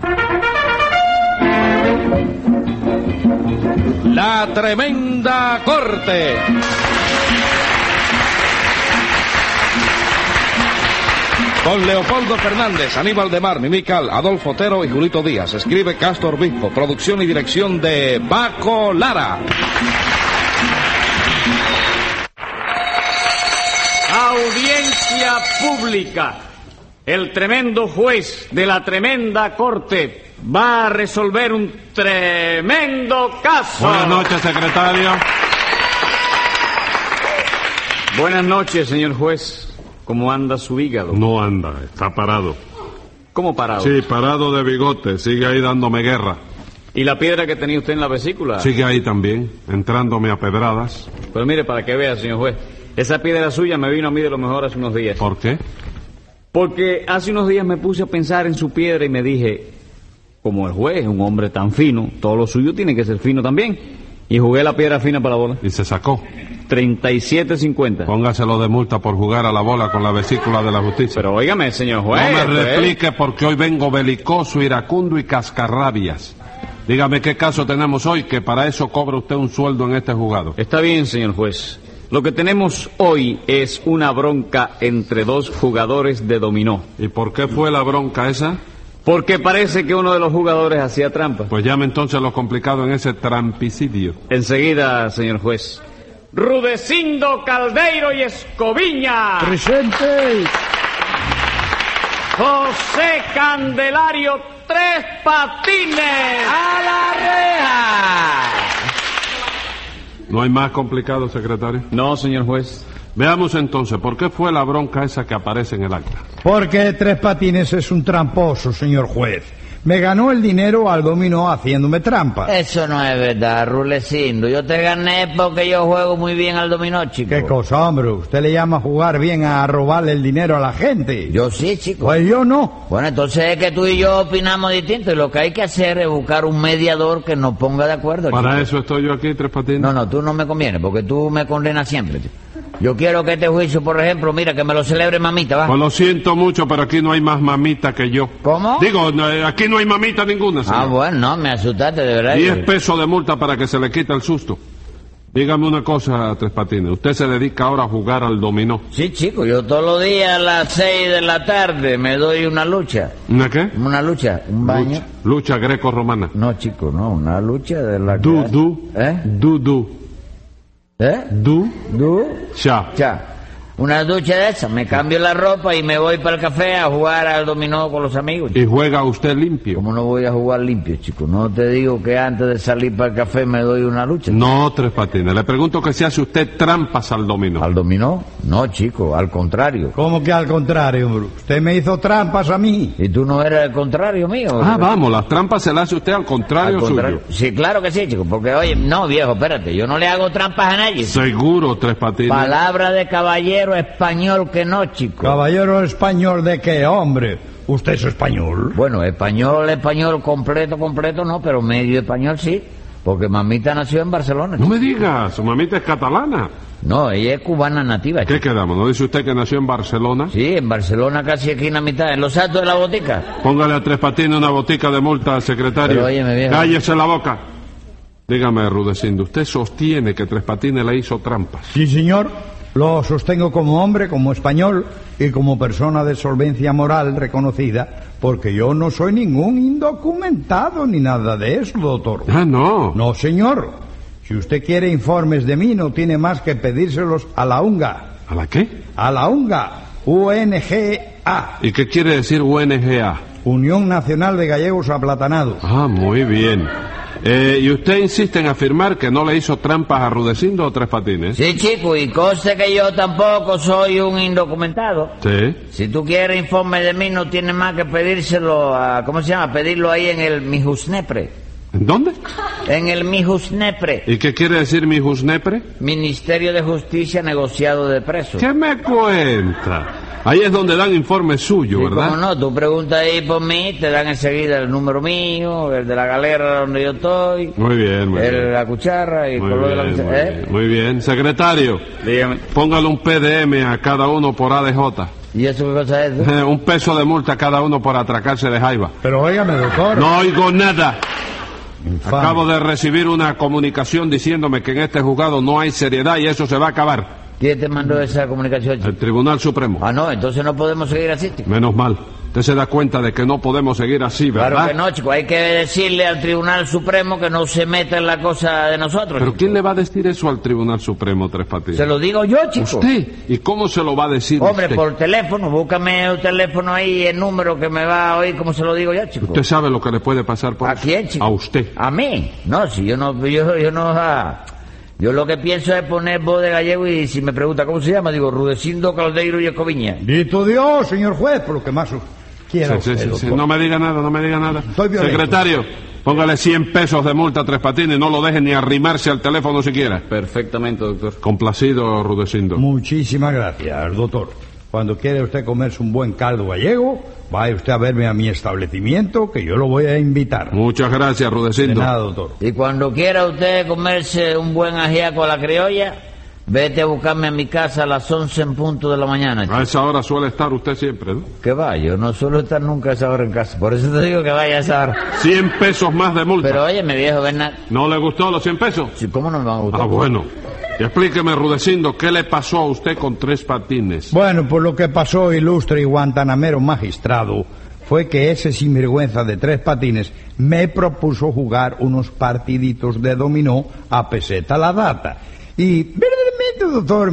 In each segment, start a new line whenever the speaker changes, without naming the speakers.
La Tremenda Corte. Con Leopoldo Fernández, Aníbal de Mar, Mimical, Adolfo Otero y Julito Díaz. Escribe Castro Obispo. Producción y dirección de Baco Lara.
Audiencia pública. El tremendo juez de la tremenda corte va a resolver un tremendo caso.
Buenas noches, secretario.
Buenas noches, señor juez. ¿Cómo anda su hígado?
No anda, está parado.
¿Cómo parado?
Sí, parado de bigote, sigue ahí dándome guerra.
¿Y la piedra que tenía usted en la vesícula?
Sigue ahí también, entrándome a pedradas.
Pues mire, para que vea, señor juez, esa piedra suya me vino a mí de lo mejor hace unos días.
¿Por qué?
Porque hace unos días me puse a pensar en su piedra y me dije, como el juez es un hombre tan fino, todo lo suyo tiene que ser fino también. Y jugué la piedra fina para la bola.
Y se sacó.
37.50.
Póngaselo de multa por jugar a la bola con la vesícula de la justicia.
Pero óigame, señor juez.
No me replique porque hoy vengo belicoso, iracundo y cascarrabias. Dígame qué caso tenemos hoy, que para eso cobra usted un sueldo en este juzgado.
Está bien, señor juez. Lo que tenemos hoy es una bronca entre dos jugadores de dominó.
¿Y por qué fue la bronca esa?
Porque parece que uno de los jugadores hacía trampa.
Pues llame entonces lo complicado en ese trampicidio.
Enseguida, señor juez. Rudecindo Caldeiro y Escoviña.
¡Presente!
José Candelario Tres Patines.
¡A la reja!
¿No hay más complicado, secretario?
No, señor juez.
Veamos entonces, ¿por qué fue la bronca esa que aparece en el acta?
Porque Tres Patines es un tramposo, señor juez. Me ganó el dinero al dominó haciéndome trampa.
Eso no es verdad, Rulecindo. Yo te gané porque yo juego muy bien al dominó, chico.
¿Qué cosa, hombre? ¿Usted le llama jugar bien a robarle el dinero a la gente?
Yo sí, chico.
Pues yo no.
Bueno, entonces es que tú y yo opinamos distinto y lo que hay que hacer es buscar un mediador que nos ponga de acuerdo,
Para
chico.
eso estoy yo aquí, Tres Patines.
No, tú no me conviene porque tú me condenas siempre, chico. Yo quiero que este juicio, por ejemplo, mira, que me lo celebre mamita, ¿va?
Pues lo siento mucho, pero aquí no hay más mamita que yo.
¿Cómo?
Digo, aquí no hay mamita ninguna, señor.
Ah, bueno, no, me asustaste, de verdad.
10 pesos de multa para que se le quite el susto. Dígame una cosa, Tres Patines. Usted se dedica ahora a jugar al dominó.
Sí, chico, yo todos los días a las 6 de la tarde me doy una lucha.
¿Una qué?
¿Una lucha? ¿Un baño?
Lucha greco-romana.
No, chico, no, una lucha de la... ¿Eh?
Du. Cha.
Una ducha de esa, me cambio la ropa y me voy para el café a jugar al dominó con los amigos.
¿Y juega usted limpio?
¿Cómo no voy a jugar limpio, chico? No te digo que antes de salir para el café me doy una lucha.
No, Tres Patines. Le pregunto que si hace usted trampas al dominó.
¿Al dominó? No, chico, al contrario.
¿Cómo que al contrario, hombre? Usted me hizo trampas a mí.
¿Y tú no eres el contrario mío?
Ah, vamos, las trampas se las hace usted al contrario suyo.
Sí, claro que sí, chico, porque oye, no, viejo, espérate, yo no le hago trampas a nadie.
Seguro, Tres Patines.
Palabra de caballero español que no, chico.
¿Caballero español de qué, hombre? ¿Usted es español?
Bueno, español completo no, pero medio español sí, porque mamita nació en Barcelona.
No me diga, su mamita es catalana.
No, ella es cubana nativa.
¿Qué quedamos? ¿No dice usted que nació en Barcelona?
Sí, en Barcelona casi aquí en la mitad, en los altos de la botica.
Póngale a Tres Patines una botica de multa, secretario.
Pero óyeme, viejo.
Cállese la boca. Dígame, Rudecindo, ¿usted sostiene que Tres Patines le hizo trampas?
Sí, señor. Lo sostengo como hombre, como español y como persona de solvencia moral reconocida, porque yo no soy ningún indocumentado ni nada de eso, doctor.
Ah, no.
No, señor. Si usted quiere informes de mí, no tiene más que pedírselos a la UNGA.
¿A la qué?
A la UNGA, UNGA.
¿Y qué quiere decir UNGA?
Unión Nacional de Gallegos Aplatanados.
Ah, muy bien. ¿Y usted insiste en afirmar que no le hizo trampas a Rudecindo o Tres Patines?
Sí, chico, y conste que yo tampoco soy un indocumentado.
Sí.
Si tú quieres informe de mí, no tienes más que pedírselo a... ¿Cómo se llama? Pedirlo ahí en el Mijusnepre.
¿En dónde?
En el Mijusnepre.
¿Y qué quiere decir Mijusnepre?
Ministerio de Justicia Negociado de Presos.
¿Qué me cuenta? Ahí es donde dan informes suyos,
Sí,
¿verdad?
cómo no, tú preguntas ahí por mí, te dan enseguida el número mío, el de la galera donde yo estoy.
Muy bien, muy bien.
La cuchara y el color de la cuchara.
Muy bien. Secretario,
Dígame.
póngale un PDM a cada uno por ADJ.
¿Y eso qué cosa es?
Un peso de multa cada uno por atracarse de jaiba.
Pero óigame, doctor.
No oigo nada.
Infame.
Acabo de recibir una comunicación diciéndome que en este juzgado no hay seriedad y eso se va a acabar.
¿Quién te mandó esa comunicación, chico?
El Tribunal Supremo.
Ah, no, entonces no podemos seguir así, chico.
Menos mal. Usted se da cuenta de que no podemos seguir así, ¿verdad?
Claro que no, chico. Hay que decirle al Tribunal Supremo que no se meta en la cosa de nosotros.
¿Pero
chico.
quién le va a decir eso al Tribunal Supremo, Tres Patines?
Se lo digo yo, chico.
¿Usted? ¿Y cómo se lo va a decir
Hombre,
usted?
por teléfono. Búscame el teléfono ahí, el número que me va a oír, como se lo digo yo, chico.
¿Usted sabe lo que le puede pasar por
¿A
eso?
quién, chico?
A usted.
¿A mí? No, si yo no... Yo lo que pienso es poner voz de gallego y si me pregunta cómo se llama, digo Rudecindo Caldeiro y Escoviña.
Dito Dios, señor juez, por lo que más quiera
Sí,
usted,
sí.
doctor.
No me diga nada, no me diga nada.
Estoy violento.
Secretario, póngale 100 pesos de multa a Tres Patines y no lo deje ni arrimarse al teléfono siquiera.
Perfectamente, doctor.
Complacido, Rudecindo.
Muchísimas gracias, doctor. Cuando quiere usted comerse un buen caldo gallego, vaya usted a verme a mi establecimiento, que yo lo voy a invitar.
Muchas gracias,
De
Rudecindo.
nada, doctor.
Y cuando quiera usted comerse un buen ajiaco a la criolla, vete a buscarme a mi casa a las 11 en punto de la mañana, chico.
A esa hora suele estar usted siempre, ¿no?
Que va, yo no suelo estar nunca a esa hora en casa. Por eso te digo que vaya a esa hora.
100 pesos más de multa.
Pero oye, mi viejo Bernal,
¿No le gustó los 100 pesos?
si, ¿cómo no me va a gustar?
Ah, bueno. Y explíqueme, Rudecindo, ¿qué le pasó a usted con Tres Patines?
Bueno, pues lo que pasó, ilustre y guantanamero magistrado, fue que ese sinvergüenza de Tres Patines me propuso jugar unos partiditos de dominó a peseta la data. Y verdaderamente, doctor,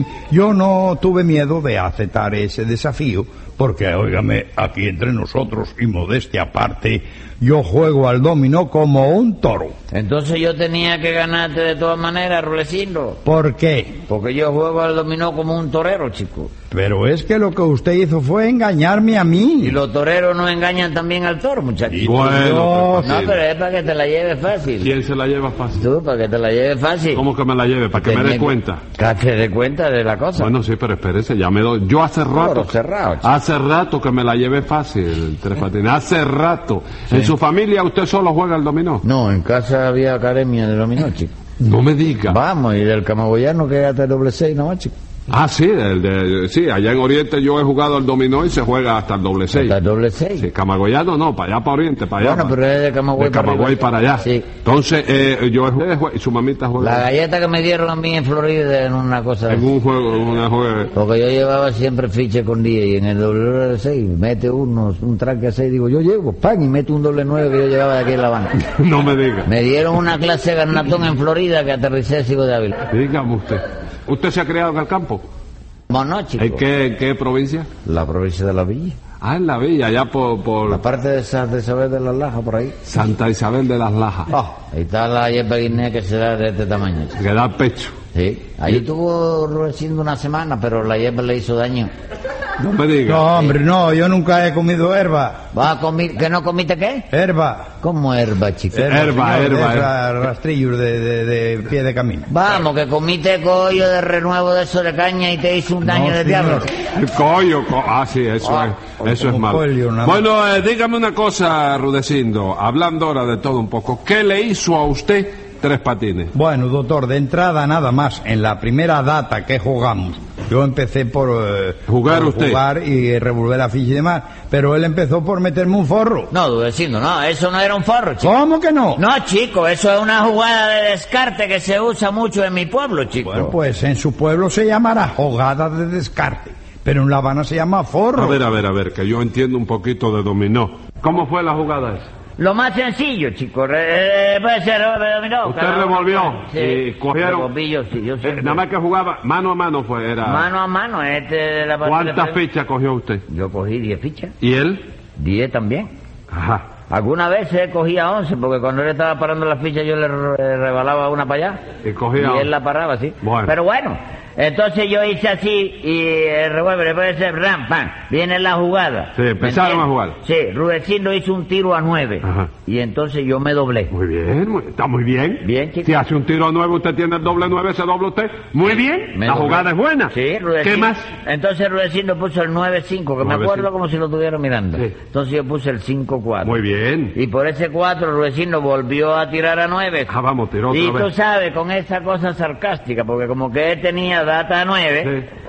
yo no tuve miedo de aceptar ese desafío, porque, óigame, aquí entre nosotros y modestia aparte, yo juego al dominó como un toro.
Entonces yo tenía que ganarte de todas maneras, Rudecindo.
¿Por qué?
Porque yo juego al dominó como un torero, chico.
Pero es que lo que usted hizo fue engañarme a mí.
Y los toreros no engañan también al toro, muchachito.
Bueno, Tres
No,
Patines.
pero es para que te la lleves fácil.
¿Quién se la lleva fácil?
Tú, para que te la lleves fácil.
¿Cómo que me la lleve? ¿Para que me
Tenía
dé cuenta?
Que te dé cuenta de la cosa.
Bueno, sí, pero espérese, ya me doy. Yo hace rato.
Toro cerrado, chico.
Hace rato que me la llevé fácil, Tres Patines. Hace rato. En su familia usted solo juega al dominó.
No, en casa había academia de dominó, chico.
No me diga.
Vamos, y del camagoyano que hasta el doble 6, ¿no, chico?
Ah, sí, sí, allá en Oriente yo he jugado al dominó y se juega hasta el doble 6.
Hasta el doble 6.
Sí, Camagoyano no, para allá para Oriente, para allá.
Bueno, pero es de Camagüey
de Camagüey
para
para allá.
Sí.
Entonces, yo he jugado y su mamita juega.
La galleta que me dieron a mí en Florida en una cosa.
En un juego, en una juega.
Porque yo llevaba siempre ficha con 10 y en el doble 6 mete un tranque a 6, digo, yo llevo, pan, y mete un doble 9 que yo llevaba de aquí en La Habana.
No me diga.
Me dieron una clase de garnatón en Florida que aterricé sigo de Ávila.
Dígame usted. ¿Usted se ha criado en el campo?
Bueno, chico.
¿En qué provincia?
La provincia de La Villa.
Ah, en la villa, allá por
La parte de Isabel de las Lajas, por ahí.
Santa Isabel de las Lajas.
Ahí está la hierba guinea que será de este tamaño, chico.
Que da pecho.
Sí. Ahí estuvo recién una semana, pero la hierba le hizo daño.
No me diga.
No, hombre, no, yo nunca he comido herba.
¿Vas a comer? ¿Que no comiste qué?
Herba.
¿Cómo herba, chico?
Herba,
señor,
herba,
de esas rastrillos de pie de camino.
Vamos, que comiste collo de renuevo de eso de caña y te hizo un daño
No,
de
señor.
diablo.
El collo, sí, eso es
como
malo.
polio, nada más.
Bueno, dígame una cosa, Rudecindo, hablando ahora de todo un poco, ¿qué le hizo a usted Tres Patines?
Bueno, doctor, de entrada nada más, en la primera data que jugamos, yo empecé por
Jugar
por
usted.
jugar y revolver la ficha y demás, pero él empezó por meterme un forro.
No, Dudecindo, no, eso no era un forro, chico.
¿Cómo que no?
No, chico, eso es una jugada de descarte que se usa mucho en mi pueblo, chico.
Bueno, pues en su pueblo se llamará jugada de descarte, pero en La Habana se llama forro.
A ver, que yo entiendo un poquito de dominó. ¿Cómo fue la jugada esa?
Lo más sencillo, chico, puede ser dominó.
Usted
cada uno-
revolvió
Sí,
y cogieron.
revolví yo, sí, yo siempre-
Nada más que jugaba mano a mano fue, era.
Mano a mano, de la parte
¿Cuántas
de frente.
fichas cogió usted?
Yo cogí 10 fichas,
¿Y él?
10 también.
Ajá.
Algunas veces cogía 11, porque cuando él estaba parando la ficha yo le rebalaba una para allá.
Y cogía
Y él la paraba, sí.
Bueno.
Pero bueno, entonces yo hice así y el revólver puede ser ram, pam. Viene la jugada.
Sí, empezaron
¿Me entiendes?
a jugar.
Sí, Rudecindo hizo un tiro a 9.
Ajá.
Y entonces yo me doblé.
Muy bien, está muy bien.
Bien, chico.
Si hace un tiro nuevo, usted tiene el doble 9, se dobla usted. Muy bien,
Me
la
doblé.
jugada es buena.
Sí, Rudecindo.
¿Qué más?
Entonces Rudecindo puso el 9-5, que me
9-5.
acuerdo como si lo estuviera mirando.
Sí.
Entonces yo puse el 5-4.
Muy bien.
Y por ese 4 Rudecindo volvió a tirar a 9.
Ah, vamos, tiró
Y
otra
tú
vez.
sabes, con esa cosa sarcástica, porque como que él tenía data 9,
Sí.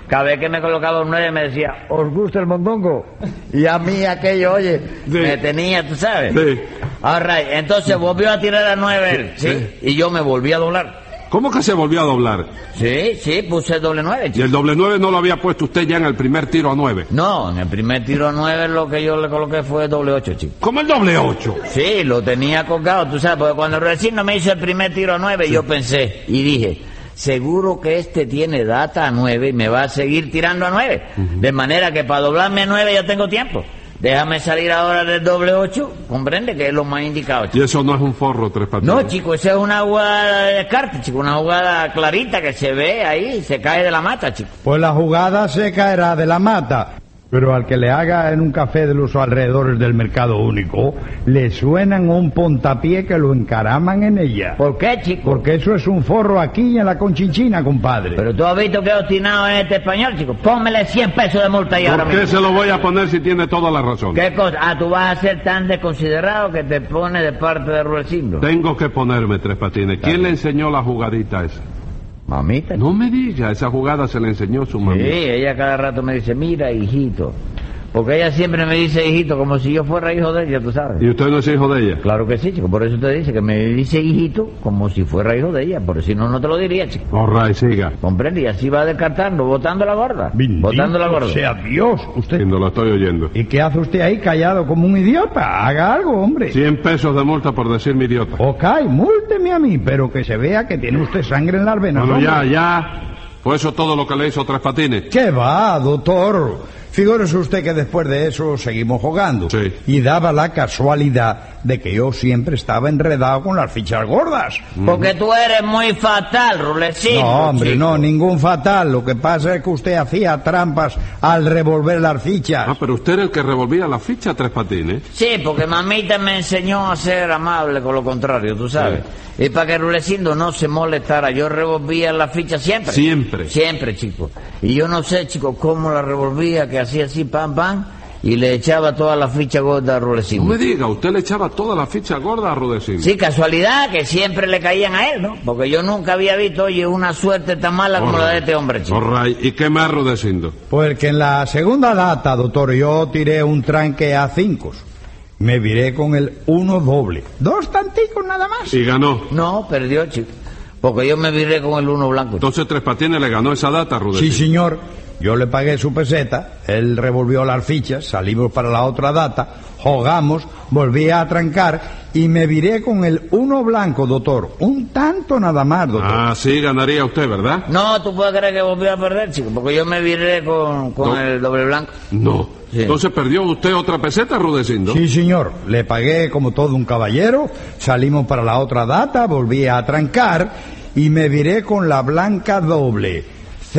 Cada vez que me colocaba un 9 me decía, ¿os gusta el mondongo? Y a mí aquello, oye,
Sí.
me tenía, tú sabes.
Sí.
Ahora, entonces volvió a tirar a 9 él, ¿sí?
Sí.
Y yo me volví a doblar.
¿Cómo que se volvió a doblar?
Sí, puse el doble 9,
Y
chico.
el doble 9 no lo había puesto usted ya en el primer tiro a 9.
No, en el primer tiro a 9 lo que yo le coloqué fue el doble 8, chico.
¿Cómo el doble 8?
Sí, lo tenía colgado, tú sabes, porque cuando recién no me hizo el primer tiro a 9, yo pensé y dije, seguro que este tiene data a 9 y me va a seguir tirando a 9. De manera que para doblarme a 9 ya tengo tiempo. Déjame salir ahora del doble 8, comprende que es lo más indicado, chico.
Y eso no es un forro, Tres Patines.
No, chico, esa es una jugada de descarte, chico, una jugada clarita que se ve ahí, se cae de la mata, chico.
Pues la jugada se caerá de la mata. Pero al que le haga en un café de los alrededores del mercado único, le suenan un puntapié que lo encaraman en ella.
¿Por qué, chico?
Porque eso es un forro aquí en la Conchinchina, compadre.
Pero tú has visto que he obstinado en este español, chico. Pónmele 100 pesos de multa y ahora
¿Por qué
mismo.
se lo voy a poner si tiene toda la razón?
¿Qué cosa? Ah, tú vas a ser tan desconsiderado que te pone de parte de Rudecindo.
Tengo que ponerme, Tres Patines. ¿Quién le enseñó la jugadita esa?
Mamita.
No me diga, esa jugada se le enseñó su
Sí,
mamá.
ella cada rato me dice, mira, hijito. Porque ella siempre me dice hijito como si yo fuera hijo de ella, tú sabes.
¿Y usted no es hijo de ella?
Claro que sí, chico. Por eso te dice que me dice hijito como si fuera hijo de ella. Por si no, no te lo diría, chico.
All right, siga.
¿Comprende? Y así va descartando, botando la gorda.
Bendito
Botando la gorda.
sea Dios, usted.
Y no lo estoy oyendo.
¿Y qué hace usted ahí callado como un idiota? Haga algo, hombre.
100 pesos de multa por decirme idiota.
Ok, múlteme a mí, pero que se vea que tiene usted sangre en las venas.
Bueno,
hombre.
ya. Fue eso todo lo que le hizo Tres Patines.
¿Qué va, doctor? Figúrese usted que después de eso seguimos jugando.
Sí.
Y daba la casualidad de que yo siempre estaba enredado con las fichas gordas.
Porque tú eres muy fatal, Rulecito.
No, hombre,
chico.
no, ningún fatal. Lo que pasa es que usted hacía trampas al revolver las fichas.
Ah, pero usted era el que revolvía la ficha, Tres Patines.
Sí, porque mamita me enseñó a ser amable con lo contrario, tú sabes. Y para que Rulecindo no se molestara, yo revolvía la ficha siempre.
Siempre.
Siempre, chico. Y yo no sé, chico, cómo la revolvía, que hacía así, pam, pam, y le echaba toda la ficha gorda a
No
Rulecindo.
me diga, usted le echaba toda la ficha gorda a Rudecindo.
Sí, casualidad, que siempre le caían a él, ¿no? Porque yo nunca había visto, oye, una suerte tan mala como la de este hombre, chico.
All right. ¿Y qué más Rudecindo?
Pues que en la segunda data, doctor, yo tiré un tranque a 5. Me viré con el 1 doble. 2 tanticos nada más.
Y ganó.
No, perdió, chico. Porque yo me viré con el 1 blanco.
Entonces Tres Patines le ganó esa data a
Sí,
Rudecindo.
señor. Yo le pagué su peseta, él revolvió las fichas, salimos para la otra data, jugamos, volví a trancar y me viré con el 1 blanco, doctor. Un tanto nada más, doctor.
Ah, sí, ganaría usted, ¿verdad?
No, tú puedes creer que volvió a perder, chico, porque yo me viré con
No.
el doble blanco.
No.
Sí.
Entonces perdió usted otra peseta, Rudecindo.
Sí, señor. Le pagué como todo un caballero, salimos para la otra data, volví a trancar y me viré con la blanca doble.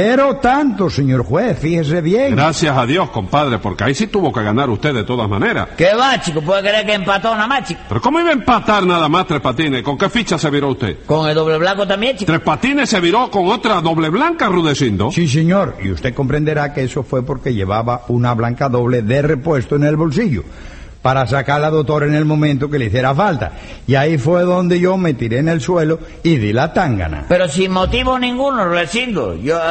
0 tanto, señor juez, fíjese bien.
Gracias a Dios, compadre, porque ahí sí tuvo que ganar usted de todas maneras.
¿Qué va, chico? ¿Puede creer que empató nada más, chico?
Pero ¿cómo iba a empatar nada más Tres Patines? ¿Con qué ficha se viró usted?
Con el doble blanco también, chico.
Tres Patines se viró con otra doble blanca, Rudecindo.
Sí, señor, y usted comprenderá que eso fue porque llevaba una blanca doble de repuesto en el bolsillo, para sacarla, doctor, en el momento que le hiciera falta. Y ahí fue donde yo me tiré en el suelo y di la tángana.
Pero sin motivo ninguno, Rulecindo.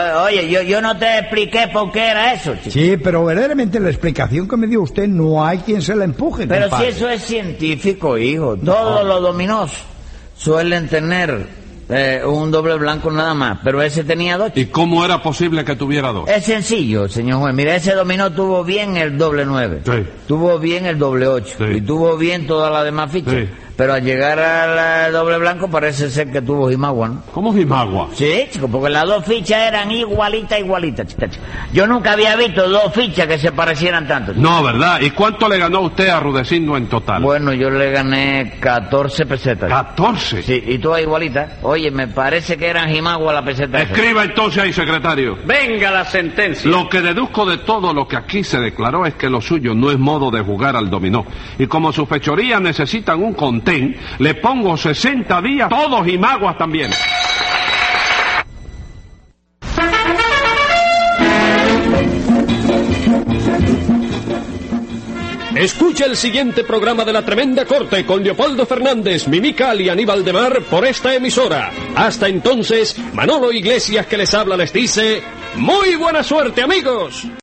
Yo no te expliqué por qué era eso, chico.
Sí, pero verdaderamente la explicación que me dio usted no hay quien se la empuje,
Pero
compadre.
si eso es científico, hijo. Todos los dominós suelen tener un doble blanco nada más, pero ese tenía 2.
¿Y cómo era posible que tuviera 2?
Es sencillo, señor juez. Mira, ese dominó tuvo bien el doble 9.
Sí.
Tuvo bien el doble 8.
Sí.
Y tuvo bien todas las demás fichas.
Sí.
Pero al llegar al doble blanco parece ser que tuvo Jimagua, ¿no?
¿Cómo Jimagua?
Sí, chico, porque las 2 fichas eran igualitas, chica. Yo nunca había visto 2 fichas que se parecieran tanto, chico.
No, ¿verdad? ¿Y cuánto le ganó usted a Rudecindo en total?
Bueno, yo le gané 14 pesetas.
14.
Sí, y todas igualitas. Oye, me parece que eran Jimagua la peseta esa.
Escriba entonces ahí, secretario.
Venga la sentencia.
Lo que deduzco de todo lo que aquí se declaró es que lo suyo no es modo de jugar al dominó. Y como sus fechorías necesitan un contén, le pongo 60 días, todos y maguas también.
Escucha el siguiente programa de La Tremenda Corte con Leopoldo Fernández, Mimical y Aníbal de Mar por esta emisora. Hasta entonces, Manolo Iglesias que les habla les dice, ¡muy buena suerte, amigos!